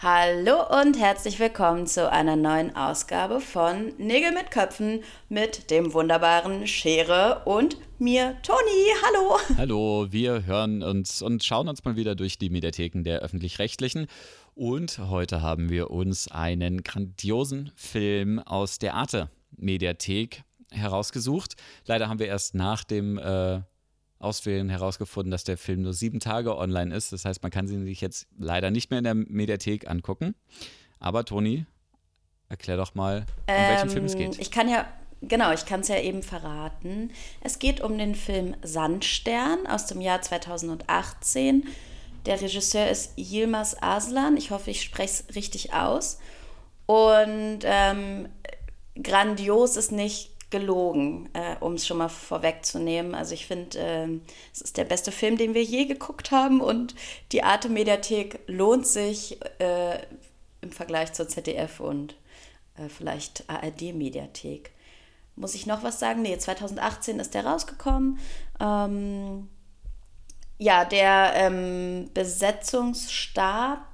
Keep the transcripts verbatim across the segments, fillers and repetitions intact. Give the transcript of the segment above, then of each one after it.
Hallo und herzlich willkommen zu einer neuen Ausgabe von Nägel mit Köpfen mit dem wunderbaren Schere und mir, Toni. Hallo! Hallo, wir hören uns und schauen uns mal wieder durch die Mediatheken der Öffentlich-Rechtlichen. Und heute haben wir uns einen grandiosen Film aus der Arte-Mediathek herausgesucht. Leider haben wir erst nach dem äh, Auswählen herausgefunden, dass der Film nur sieben Tage online ist. Das heißt, man kann sie sich jetzt leider nicht mehr in der Mediathek angucken. Aber Toni, erklär doch mal, um welchen Film es Ähm, geht. ich kann ja, genau, ich kann es ja eben verraten. Es geht um den Film Sandstern aus dem Jahr zweitausendachtzehn. Der Regisseur ist Yilmaz Aslan. Ich hoffe, ich spreche es richtig aus. Und ähm, grandios ist nicht gelogen, äh, um es schon mal vorwegzunehmen. Also ich finde, ähm, es ist der beste Film, den wir je geguckt haben und die Arte-Mediathek lohnt sich äh, im Vergleich zur Z D F und äh, vielleicht A R D-Mediathek. Muss ich noch was sagen? Nee, zweitausendachtzehn ist der rausgekommen. Ähm, ja, der ähm, Besetzungsstab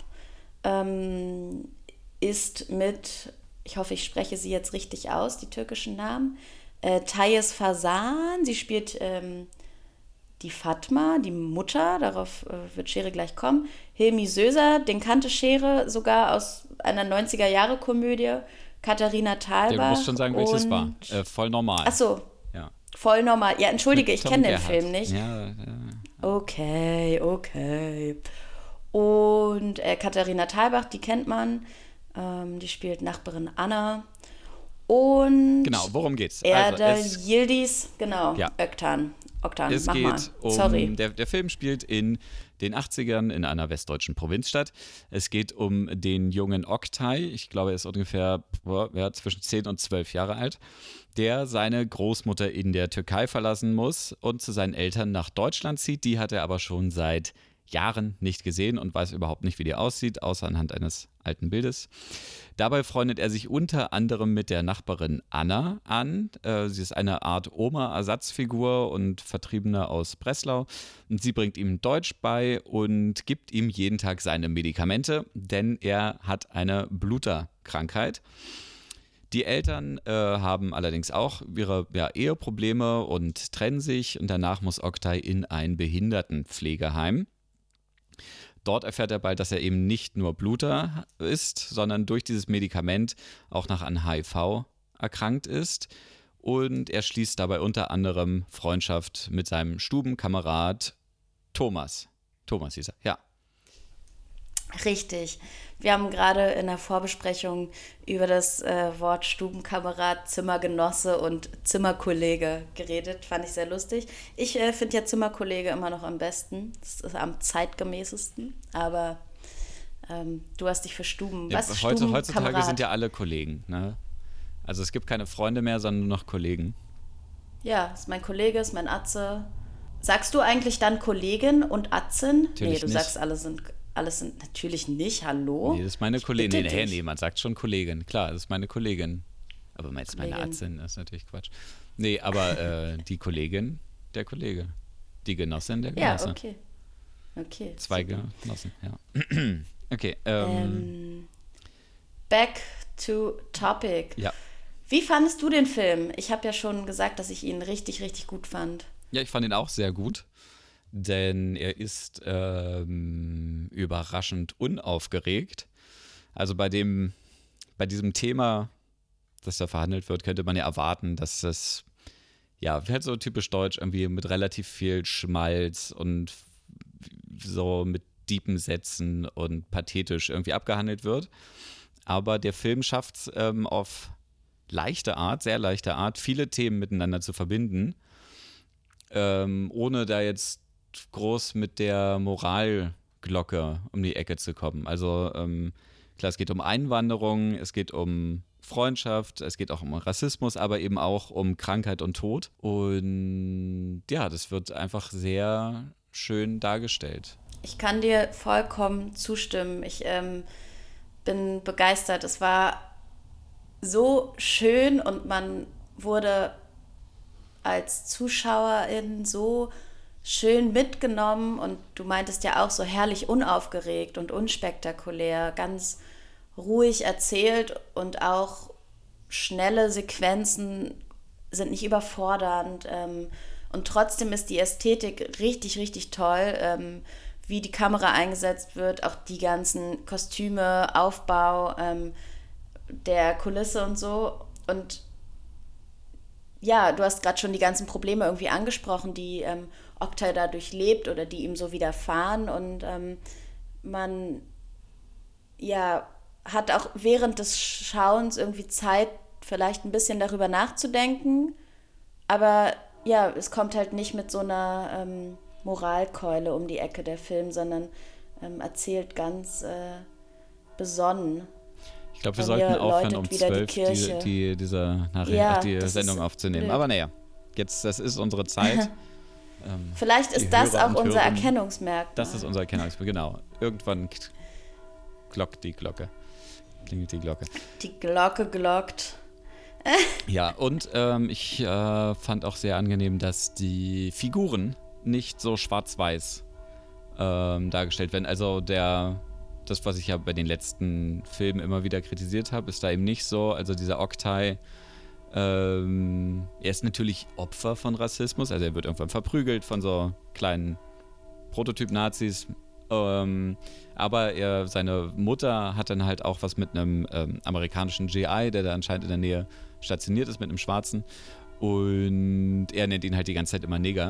ähm, ist mit, ich hoffe, ich spreche sie jetzt richtig aus, die türkischen Namen, äh, Thais Fasan, sie spielt ähm, die Fatma, die Mutter, darauf äh, wird Schere gleich kommen. Hilmi Söser, den kannte Schere sogar aus einer neunziger-Jahre-Komödie. Katharina Du musst schon Thalbach sagen, welches war. und, Äh, voll normal. achso, Ja. voll normal. Ja, entschuldige, Mit ich Tom kenne den Gerhardt. Film nicht. Ja, ja. Okay, okay. Und äh, Katharina Thalbach, die kennt man. Ähm, die spielt Nachbarin Anna. Und Genau, worum geht's? Also Erdal es, Yildiz, genau, ja, Öktan. Oktan, es mach mal. geht um, Sorry. der, der Film spielt in den achtzigern in einer westdeutschen Provinzstadt. Es geht um den jungen Oktay, ich glaube, er ist ungefähr boah, ja, zwischen zehn und zwölf Jahre alt, der seine Großmutter in der Türkei verlassen muss und zu seinen Eltern nach Deutschland zieht. Die hat er aber schon seit Jahren nicht gesehen und weiß überhaupt nicht, wie die aussieht, außer anhand eines alten Bildes. Dabei freundet er sich unter anderem mit der Nachbarin Anna an. Äh, sie ist eine Art Oma-Ersatzfigur und Vertriebene aus Breslau. Und sie bringt ihm Deutsch bei und gibt ihm jeden Tag seine Medikamente, denn er hat eine Bluterkrankheit. Die Eltern äh, haben allerdings auch ihre ja, Eheprobleme und trennen sich. Und danach muss Oktay in ein Behindertenpflegeheim. Dort erfährt er bald, dass er eben nicht nur Bluter ist, sondern durch dieses Medikament auch noch an H I V erkrankt ist. Und er schließt dabei unter anderem Freundschaft mit seinem Stubenkamerad Thomas. Thomas hieß er, ja. Richtig. Wir haben gerade in der Vorbesprechung über das äh, Wort Stubenkamerad, Zimmergenosse und Zimmerkollege geredet. Fand ich sehr lustig. Ich äh, finde ja Zimmerkollege immer noch am besten. Das ist am zeitgemäßesten. Aber ähm, du hast dich für Stuben. Ja, Was ist heute, heutzutage sind Stubenkamerad? ja alle Kollegen. Ne? Also es gibt keine Freunde mehr, sondern nur noch Kollegen. Ja, ist mein Kollege, ist mein Atze. Sagst du eigentlich dann Kollegin und Atzin? Nee, Natürlich du sagst, nicht. alle sind, alles sind natürlich nicht. Nee, Hallo? das ist meine Ich Kollegin. bitte Nee, nee, dich. nee, man sagt schon Kollegin. Klar, das ist meine Kollegin. Aber jetzt meine Kollegin. Ärztin ist natürlich Quatsch. Nee, aber äh, die Kollegin, der Kollege. Die Genossin, der Ja, Genosse. okay. Okay, Zwei super. Genossen, ja. Okay, ähm, Ähm, back to topic. ja. Wie fandest du den Film? Ich habe ja schon gesagt, dass ich ihn richtig, richtig gut fand. Ja, ich fand ihn auch sehr gut, denn er ist ähm, überraschend unaufgeregt. Also bei dem, bei diesem Thema, das da verhandelt wird, könnte man ja erwarten, dass das, ja, halt so typisch deutsch, irgendwie mit relativ viel Schmalz und so mit deepen Sätzen und pathetisch irgendwie abgehandelt wird. Aber der Film schafft es ähm, auf leichte Art, sehr leichte Art, viele Themen miteinander zu verbinden, ähm, ohne da jetzt groß mit der Moralglocke um die Ecke zu kommen. Also ähm, klar, es geht um Einwanderung, es geht um Freundschaft, es geht auch um Rassismus, aber eben auch um Krankheit und Tod. Und ja, das wird einfach sehr schön dargestellt. Ich kann dir vollkommen zustimmen. Ich ähm, bin begeistert. Es war so schön und man wurde als Zuschauerin so schön mitgenommen und du meintest ja auch so herrlich unaufgeregt und unspektakulär, ganz ruhig erzählt und auch schnelle Sequenzen sind nicht überfordernd ähm, und trotzdem ist die Ästhetik richtig, richtig toll, ähm, wie die Kamera eingesetzt wird, auch die ganzen Kostüme, Aufbau ähm, der Kulisse und so. Und ja, du hast gerade schon die ganzen Probleme irgendwie angesprochen, die ähm, Oktay dadurch lebt oder die ihm so widerfahren. Und ähm, man ja, hat auch während des Schauens irgendwie Zeit, vielleicht ein bisschen darüber nachzudenken. Aber ja, es kommt halt nicht mit so einer ähm, Moralkeule um die Ecke der Film, sondern ähm, erzählt ganz äh, besonnen. Ich glaube, wir Bei sollten mir aufhören, läutet um wieder die zwölf die, Kirche. die, diese Nachricht, Ja, die das Sendung ist aufzunehmen. blöd. Aber naja, jetzt, das ist unsere Zeit. Ähm, Vielleicht die ist das Hörer auch und unser Hörerinnen, Erkennungsmerkmal. Das ist unser Erkennungsmerkmal, genau. Irgendwann k- glockt die Glocke. Klingelt die Glocke. Die Glocke glockt. Ja, und ähm, ich äh, fand auch sehr angenehm, dass die Figuren nicht so schwarz-weiß ähm, dargestellt werden. Also der, das, was ich ja bei den letzten Filmen immer wieder kritisiert habe, ist da eben nicht so. Also dieser Oktay, ähm, er ist natürlich Opfer von Rassismus. Also er wird irgendwann verprügelt von so kleinen Prototyp-Nazis. Ähm, aber er, seine Mutter hat dann halt auch was mit einem ähm, amerikanischen G I, der da anscheinend in der Nähe stationiert ist, mit einem Schwarzen. Und er nennt ihn halt die ganze Zeit immer Neger.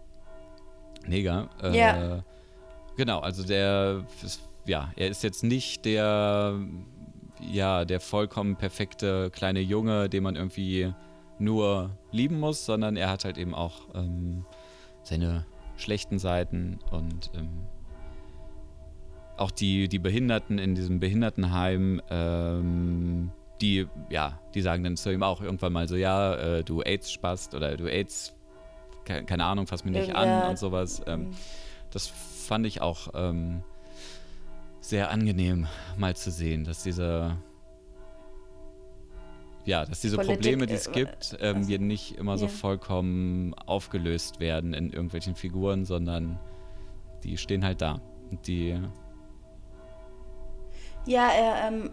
Neger. Äh, Ja. Genau, also der, ist, ja, er ist jetzt nicht der, ja, der vollkommen perfekte kleine Junge, den man irgendwie nur lieben muss, sondern er hat halt eben auch ähm, seine schlechten Seiten und ähm, auch die, die Behinderten in diesem Behindertenheim, ähm, die, ja, die sagen dann zu ihm auch irgendwann mal so, ja, äh, du AIDS-Spast oder du AIDS, ke- keine Ahnung, fass mich nicht Ja. an und sowas. Ähm, das fand ich auch ähm, sehr angenehm mal zu sehen, dass diese, ja, dass diese Politik, Probleme, die es äh, gibt, ähm, also, hier nicht immer so ja. vollkommen aufgelöst werden in irgendwelchen Figuren, sondern die stehen halt da. Und die Ja, er, ähm,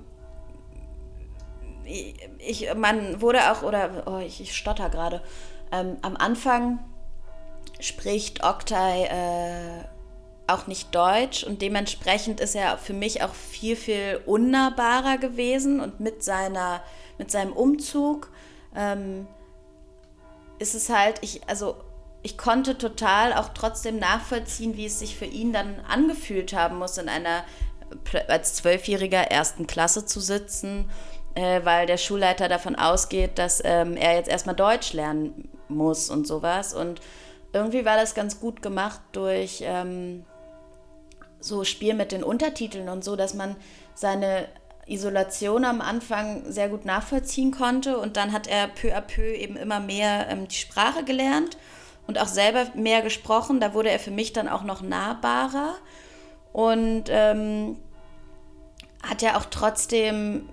ich, man wurde auch, oder, oh, ich, ich stotter gerade, ähm, am Anfang spricht Oktay äh, auch nicht Deutsch und dementsprechend ist er für mich auch viel, viel unnahbarer gewesen und mit seiner, mit seinem Umzug ähm, ist es halt, ich, also ich konnte total auch trotzdem nachvollziehen, wie es sich für ihn dann angefühlt haben muss, in einer als Zwölfjähriger ersten Klasse zu sitzen, äh, weil der Schulleiter davon ausgeht, dass ähm, er jetzt erstmal Deutsch lernen muss und sowas. Und irgendwie war das ganz gut gemacht durch ähm, so Spiel mit den Untertiteln und so, dass man seine Isolation am Anfang sehr gut nachvollziehen konnte und dann hat er peu à peu eben immer mehr ähm, die Sprache gelernt und auch selber mehr gesprochen. Da wurde er für mich dann auch noch nahbarer. Und ähm, hat ja auch trotzdem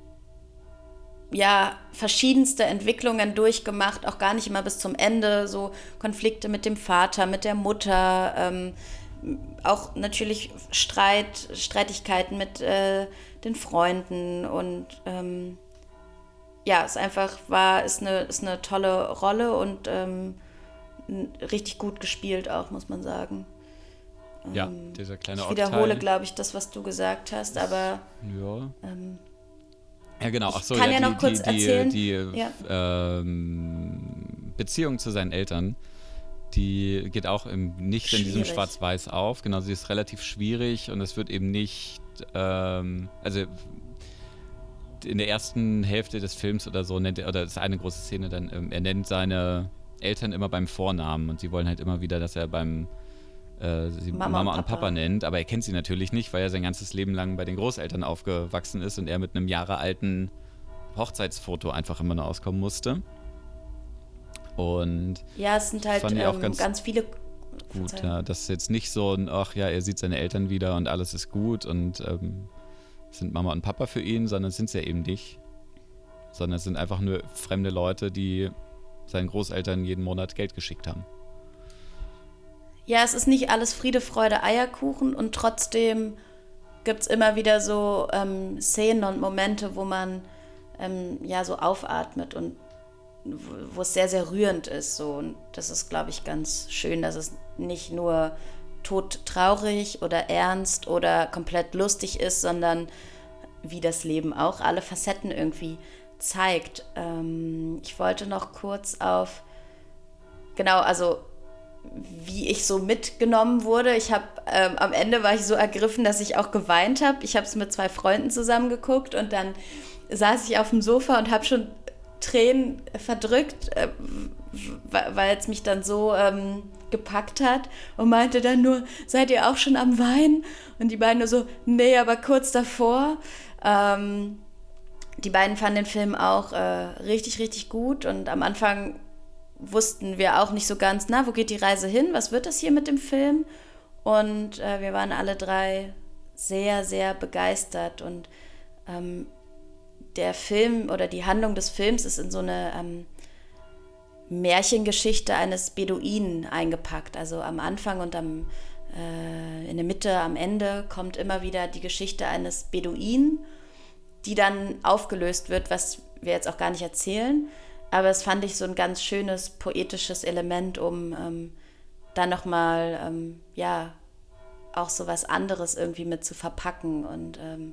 ja verschiedenste Entwicklungen durchgemacht, auch gar nicht immer bis zum Ende, so Konflikte mit dem Vater, mit der Mutter, ähm, auch natürlich Streit, Streitigkeiten mit äh, den Freunden und ähm, ja, es einfach war, ist eine, ist eine tolle Rolle und ähm, richtig gut gespielt auch, muss man sagen. Ja, dieser kleine Ich Oktay. wiederhole, glaube ich, das, was du gesagt hast, aber Ja. ähm, Ja, genau. ich Ach so, kann ja, ja die, noch kurz die, die, erzählen. die Ja. ähm, Beziehung zu seinen Eltern, die geht auch im, nicht in diesem Schwierig. Schwarz-Weiß auf. Genau, sie ist relativ schwierig und es wird eben nicht, ähm, also in der ersten Hälfte des Films oder so, nennt er, oder das ist eine große Szene, dann, ähm, er nennt seine Eltern immer beim Vornamen und sie wollen halt immer wieder, dass er beim äh, sie Mama Mama, und und Papa. Papa nennt, aber er kennt sie natürlich nicht, weil er sein ganzes Leben lang bei den Großeltern aufgewachsen ist und er mit einem Jahre alten Hochzeitsfoto einfach immer nur auskommen musste. Und Ja, es sind halt fand ich auch ähm, ganz ganz viele. gut, Verzeihung. ja, das ist jetzt nicht so ein, ach ja, er sieht seine Eltern wieder und alles ist gut und ähm, sind Mama und Papa für ihn, sondern sind es ja eben nicht. Sondern es sind einfach nur fremde Leute, die seinen Großeltern jeden Monat Geld geschickt haben. ja, es ist nicht alles Friede, Freude, Eierkuchen und trotzdem gibt es immer wieder so ähm, Szenen und Momente, wo man ähm, ja so aufatmet und wo es sehr, sehr rührend ist. So. Und das ist, glaube ich, ganz schön, dass es nicht nur todtraurig oder ernst oder komplett lustig ist, sondern wie das Leben auch alle Facetten irgendwie zeigt. Ähm, ich wollte noch kurz auf, genau, also wie ich so mitgenommen wurde. Ich habe, ähm, am Ende war ich so ergriffen, dass ich auch geweint habe. Ich habe es mit zwei Freunden zusammen geguckt und dann saß ich auf dem Sofa und habe schon Tränen verdrückt, äh, weil es mich dann so ähm, gepackt hat und meinte dann nur, seid ihr auch schon am Weinen? Und die beiden nur so, nee, aber kurz davor. Ähm, die beiden fanden den Film auch äh, richtig, richtig gut und am Anfang wussten wir auch nicht so ganz, na, wo geht die Reise hin? Was wird das hier mit dem Film? Und äh, wir waren alle drei sehr, sehr begeistert. Und ähm, der Film oder die Handlung des Films ist in so eine ähm, Märchengeschichte eines Beduinen eingepackt. Also am Anfang und am, äh, in der Mitte, am Ende kommt immer wieder die Geschichte eines Beduinen, die dann aufgelöst wird, was wir jetzt auch gar nicht erzählen. Aber es fand ich so ein ganz schönes poetisches Element, um ähm, da nochmal, ähm, ja, auch so was anderes irgendwie mit zu verpacken. Und ähm,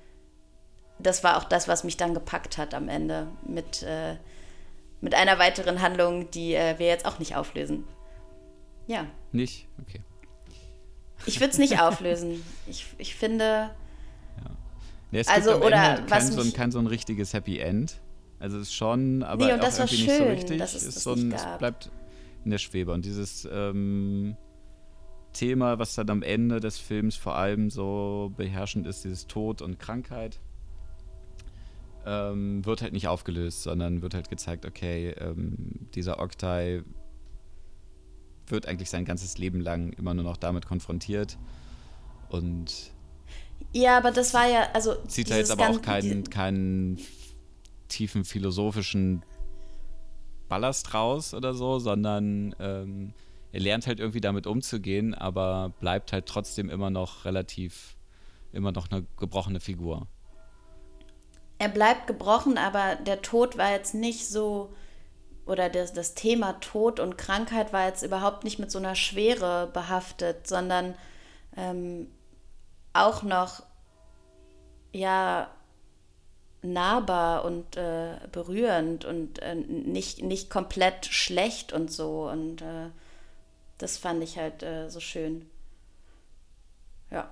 das war auch das, was mich dann gepackt hat am Ende mit, äh, mit einer weiteren Handlung, die äh, wir jetzt auch nicht auflösen. Ja. Nicht? Okay. Ich würde es nicht auflösen. Ich, ich finde... Ja. Nee, es also, gibt am oder Ende was kein, so ein, mich, kein so ein richtiges Happy End. Also es ist schon, aber nee, und das auch war irgendwie schön, nicht so richtig. dass es ist das so ein, nicht es gab. bleibt in der Schwebe. Und dieses ähm, Thema, was dann am Ende des Films vor allem so beherrschend ist, dieses Tod und Krankheit, ähm, wird halt nicht aufgelöst, sondern wird halt gezeigt, okay, ähm, dieser Oktay wird eigentlich sein ganzes Leben lang immer nur noch damit konfrontiert und ja, aber das war ja, also zieht da jetzt aber ganz, auch keinen, die, keinen tiefen philosophischen Ballast raus oder so, sondern ähm, er lernt halt irgendwie damit umzugehen, aber bleibt halt trotzdem immer noch relativ, immer noch eine gebrochene Figur. er bleibt gebrochen, aber der Tod war jetzt nicht so, oder das, das Thema Tod und Krankheit war jetzt überhaupt nicht mit so einer Schwere behaftet, sondern ähm, auch noch, ja, nahbar und äh, berührend und äh, nicht, nicht komplett schlecht und so. Und äh, das fand ich halt äh, so schön. Ja.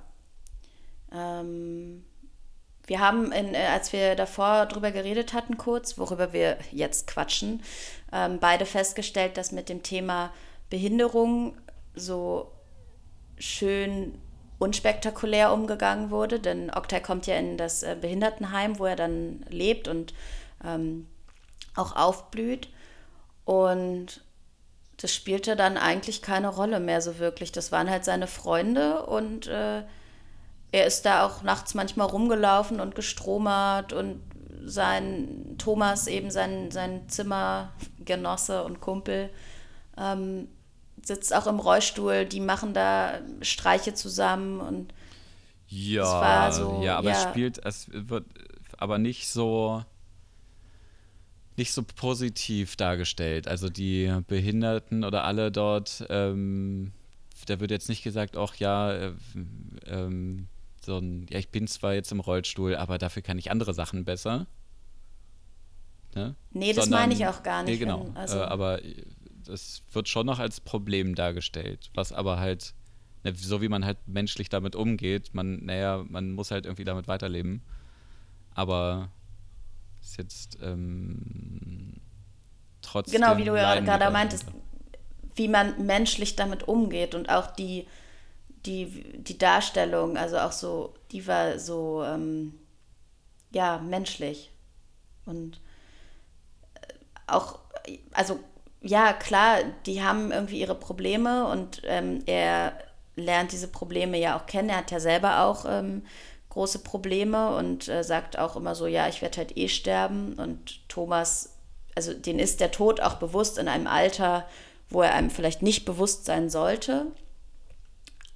Ähm, wir haben, in, äh, als wir davor drüber geredet hatten kurz, worüber wir jetzt quatschen, ähm, beide festgestellt, dass mit dem Thema Behinderung so schön unspektakulär umgegangen wurde, denn Oktay kommt ja in das äh, Behindertenheim, wo er dann lebt und ähm, auch aufblüht. Und das spielte dann eigentlich keine Rolle mehr so wirklich. Das waren halt seine Freunde und äh, er ist da auch nachts manchmal rumgelaufen und gestromert und sein Thomas, eben sein, sein Zimmergenosse und Kumpel, ähm, sitzt auch im Rollstuhl, die machen da Streiche zusammen und ja, es war so, ja, aber ja. es spielt, es wird aber nicht so nicht so positiv dargestellt. Also die Behinderten oder alle dort, ähm, da wird jetzt nicht gesagt, ach ja, äh, ähm, so ein, ja, ich bin zwar jetzt im Rollstuhl, aber dafür kann ich andere Sachen besser. Ne? Nee, das Sondern, meine ich auch gar nicht. Nee, genau. Wenn, also äh, aber das wird schon noch als Problem dargestellt, was aber halt, ne, so wie man halt menschlich damit umgeht, man, naja, man muss halt irgendwie damit weiterleben. Aber ist jetzt ähm, trotzdem. genau, wie du ja leiden die gerade Leute meintest, darunter. wie man menschlich damit umgeht und auch die, die, die Darstellung, also auch so, die war so, ähm, ja, menschlich. Und auch, also ja, klar, die haben irgendwie ihre Probleme und ähm, er lernt diese Probleme ja auch kennen. Er hat ja selber auch ähm, große Probleme und äh, sagt auch immer so, ja, ich werde halt eh sterben. Und Thomas, also den ist der Tod auch bewusst in einem Alter, wo er einem vielleicht nicht bewusst sein sollte.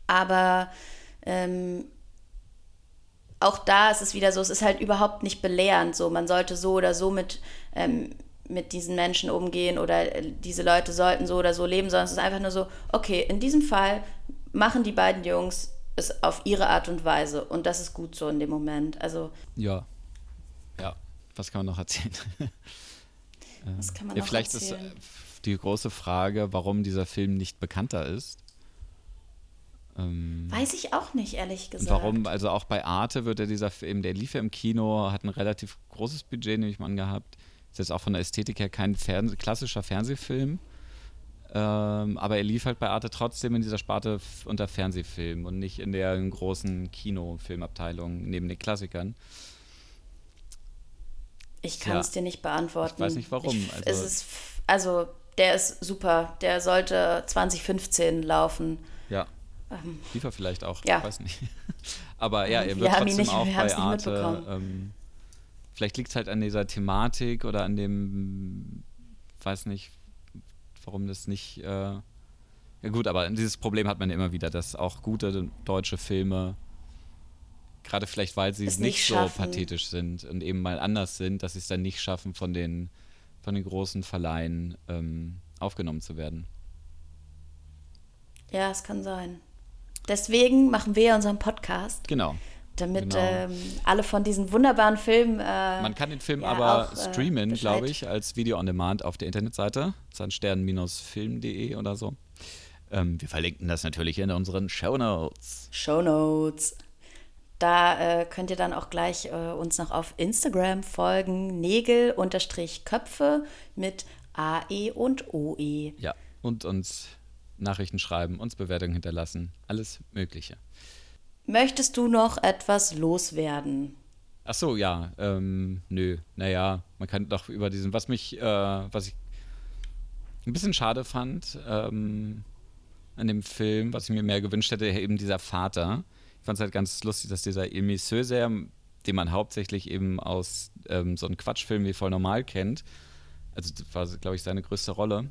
Aber ähm, auch da ist es wieder so, es ist halt überhaupt nicht belehrend so. Man sollte so oder so mit, ähm, mit diesen Menschen umgehen oder äh, diese Leute sollten so oder so leben, sondern es ist einfach nur so, okay, in diesem Fall machen die beiden Jungs es auf ihre Art und Weise und das ist gut so in dem Moment. Also Ja, ja. Was kann man noch erzählen? was kann man ja, noch vielleicht erzählen? ist äh, die große Frage, warum dieser Film nicht bekannter ist. Ähm, Weiß ich auch nicht, ehrlich und gesagt. warum, also auch bei Arte wird ja dieser Film, der lief ja im Kino, hat ein relativ großes Budget, nehme ich mal an, gehabt. Ist jetzt auch von der Ästhetik her kein Fern- klassischer Fernsehfilm. Ähm, aber er lief halt bei Arte trotzdem in dieser Sparte f- unter Fernsehfilm und nicht in der großen Kinofilmabteilung neben den Klassikern. Ich kann Ja, es dir nicht beantworten. ich weiß nicht warum. Ich, Also, es ist, also, der ist super. Der sollte zwanzig fünfzehn laufen. ja, Ähm, lief er vielleicht auch, ja. ich weiß nicht. Aber ja, er Wir wird haben ihn trotzdem nicht- auch wir haben bei es nicht Arte. mitbekommen. Ähm, vielleicht liegt es halt an dieser Thematik oder an dem, weiß nicht, warum das nicht. Äh, ja, gut, aber dieses Problem hat man ja immer wieder, dass auch gute deutsche Filme, gerade vielleicht, weil sie Es nicht nicht so schaffen. pathetisch sind und eben mal anders sind, dass sie es dann nicht schaffen, von den, von den großen Verleihen ähm, aufgenommen zu werden. Ja, es kann sein. Deswegen machen wir ja unseren Podcast, Genau. damit Genau. ähm, alle von diesen wunderbaren Filmen. Äh, Man kann den Film ja, aber auch, äh, streamen, Bescheid. glaube ich, als Video on Demand auf der Internetseite, sunstern film punkt de oder so. Ähm, wir verlinken das natürlich in unseren Shownotes. Shownotes. Da äh, könnt ihr dann auch gleich äh, uns noch auf Instagram folgen. Nägel-Köpfe mit A E und O E. Ja, und uns Nachrichten schreiben, uns Bewertungen hinterlassen, alles Mögliche. Möchtest du noch etwas loswerden? Ach so, ja, ähm, nö, naja, man kann doch über diesen, was mich, äh, was ich ein bisschen schade fand ähm, an dem Film, was ich mir mehr gewünscht hätte, eben dieser Vater. Ich fand es halt ganz lustig, dass dieser Emile Sözer, den man hauptsächlich eben aus ähm, so einem Quatschfilm wie Voll Normal kennt, also das war, glaube ich, seine größte Rolle,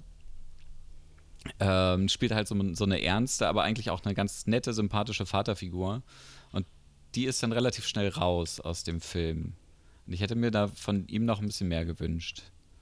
ähm, spielt halt so, so eine ernste, aber eigentlich auch eine ganz nette, sympathische Vaterfigur. Und die ist dann relativ schnell raus aus dem Film. Und ich hätte mir da von ihm noch ein bisschen mehr gewünscht.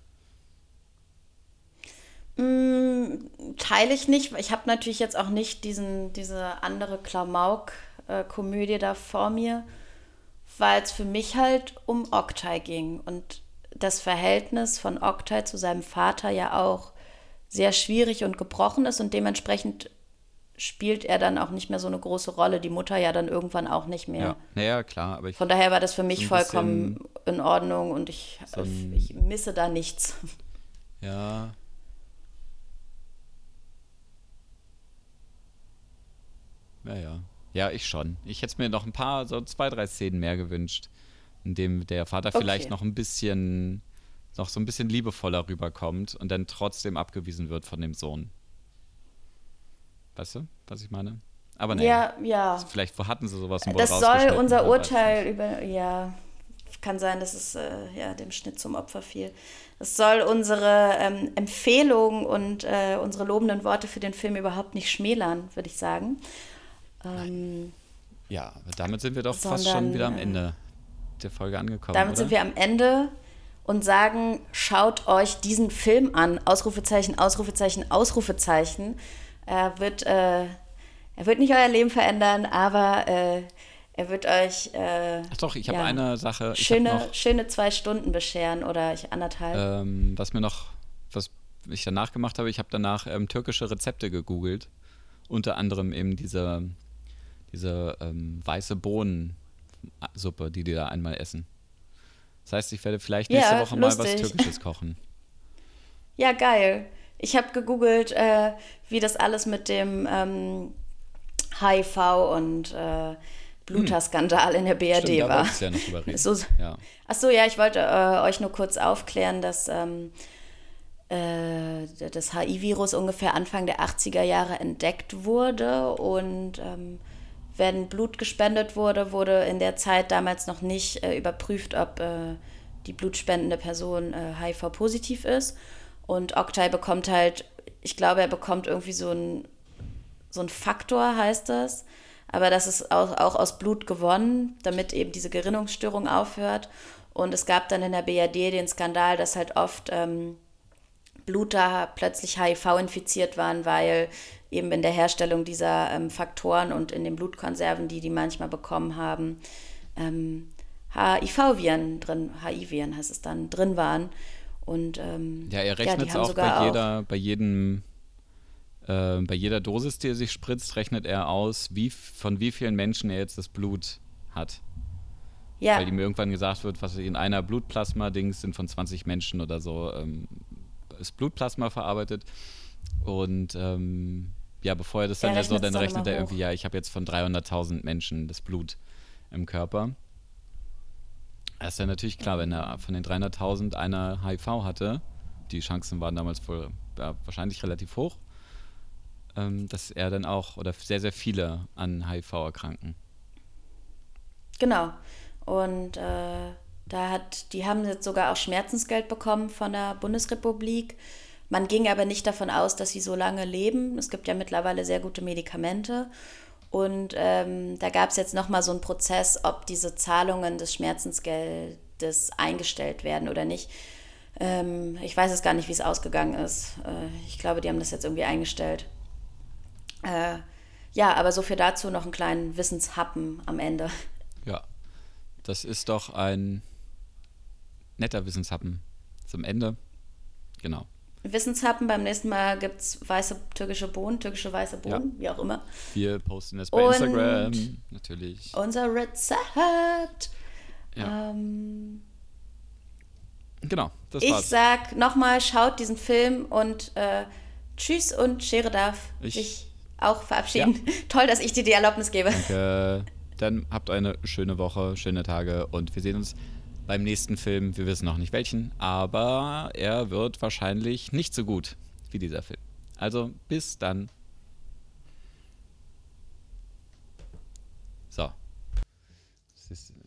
Mm, teile ich nicht. Ich habe natürlich jetzt auch nicht diesen, diese andere Klamauk-Komödie da vor mir, weil es für mich halt um Oktay ging und das Verhältnis von Oktay zu seinem Vater ja auch sehr schwierig und gebrochen ist und dementsprechend spielt er dann auch nicht mehr so eine große Rolle. Die Mutter ja dann irgendwann auch nicht mehr. Ja, naja, klar, aber ich, Von daher war das für mich so ein vollkommen in Ordnung und ich, so ein- ich misse da nichts. ja. Ja, ja. Ja, ich schon. Ich hätte mir noch ein paar, so zwei, drei Szenen mehr gewünscht, in dem der Vater Okay. vielleicht noch ein bisschen, noch so ein bisschen liebevoller rüberkommt und dann trotzdem abgewiesen wird von dem Sohn. Weißt du, was ich meine? Aber nee, Ja, ja. vielleicht wo hatten sie sowas und wurde Das soll rausgeschnitten, unser man weiß Urteil nicht. über, ja, kann sein, dass es äh, ja, dem Schnitt zum Opfer fiel. Es soll unsere ähm, Empfehlung und äh, unsere lobenden Worte für den Film überhaupt nicht schmälern, würde ich sagen. Ähm, Ja, aber damit sind wir doch fast Sondern, schon wieder am äh, Ende der Folge angekommen, damit oder? sind wir am Ende und sagen, schaut euch diesen Film an. Ausrufezeichen, Ausrufezeichen, Ausrufezeichen. Er wird, äh, er wird nicht euer Leben verändern, aber äh, er wird euch äh, Ach doch, ich habe ja, eine Sache, ich schöne, habe noch, schöne zwei Stunden bescheren oder ich anderthalb. ähm, was mir noch, was ich danach gemacht habe, ich habe danach ähm, türkische Rezepte gegoogelt. Unter anderem eben diese, diese ähm, weiße Bohnensuppe, die die da einmal essen. Das heißt, ich werde vielleicht nächste Ja, Woche mal was lustig. Türkisches kochen. Ja, geil. Ich habe gegoogelt, äh, wie das alles mit dem ähm, H I V und äh, Bluterskandal in der B R D Stimmt, da war. wolltest du ja noch drüber reden. So, Ja. Achso, ja, ich wollte äh, euch nur kurz aufklären, dass ähm, äh, das H I V-Virus ungefähr Anfang der achtziger Jahre entdeckt wurde und ähm, wenn Blut gespendet wurde, wurde in der Zeit damals noch nicht äh, überprüft, ob äh, die blutspendende Person äh, H I V-positiv ist. Und Oktay bekommt halt, ich glaube, er bekommt irgendwie so ein so ein Faktor heißt das. Aber das ist auch, auch aus Blut gewonnen, damit eben diese Gerinnungsstörung aufhört. Und es gab dann in der B R D den Skandal, dass halt oft ähm, Bluter plötzlich H I V infiziert waren, weil eben in der Herstellung dieser ähm, Faktoren und in den Blutkonserven, die die manchmal bekommen haben, ähm, H I V-Viren drin, H I-Viren heißt es dann, drin waren. Und ähm, Ja, er ja, rechnet die es haben auch sogar bei auch, jeder, bei jedem, äh, bei jeder Dosis, die er sich spritzt, rechnet er aus, wie, von wie vielen Menschen er jetzt das Blut hat. ja, Weil ihm irgendwann gesagt wird, was in einer Blutplasma-Dings sind von zwanzig Menschen oder so, ähm, ist Blutplasma verarbeitet. Und ähm, ja, bevor er das dann er ja so, rechnet es dann dann rechnet immer er hoch. irgendwie, ja, ich habe jetzt von dreihunderttausend Menschen das Blut im Körper. Das ist ja natürlich klar, wenn er von den dreihunderttausend einer H I V hatte, die Chancen waren damals wohl ja, wahrscheinlich relativ hoch, ähm, dass er dann auch, oder sehr, sehr viele an H I V erkranken. Genau. Und äh, da hat, die haben jetzt sogar auch Schmerzensgeld bekommen von der Bundesrepublik. Man ging aber nicht davon aus, dass sie so lange leben. Es gibt ja mittlerweile sehr gute Medikamente. Und ähm, da gab es jetzt nochmal so einen Prozess, ob diese Zahlungen des Schmerzensgeldes eingestellt werden oder nicht. Ähm, ich weiß es gar nicht, wie es ausgegangen ist. Äh, ich glaube, die haben das jetzt irgendwie eingestellt. Äh, ja, aber so viel dazu, noch einen kleinen Wissenshappen am Ende. Ja, das ist doch ein netter Wissenshappen zum Ende. Genau. Wissenshappen, beim nächsten Mal gibt es weiße türkische Bohnen, türkische weiße Ja. Bohnen, wie auch immer. Wir posten es bei Und Instagram, natürlich. unser Rezept. Ja. Ähm, Genau, das ich war's. sag nochmal, schaut diesen Film und äh, tschüss und Schere darf Ich- sich auch verabschieden. Toll, dass ich dir die Erlaubnis gebe. Danke. Dann habt eine schöne Woche, schöne Tage und wir sehen uns beim nächsten Film. Wir wissen noch nicht welchen, aber er wird wahrscheinlich nicht so gut wie dieser Film. Also bis dann. So. Das ist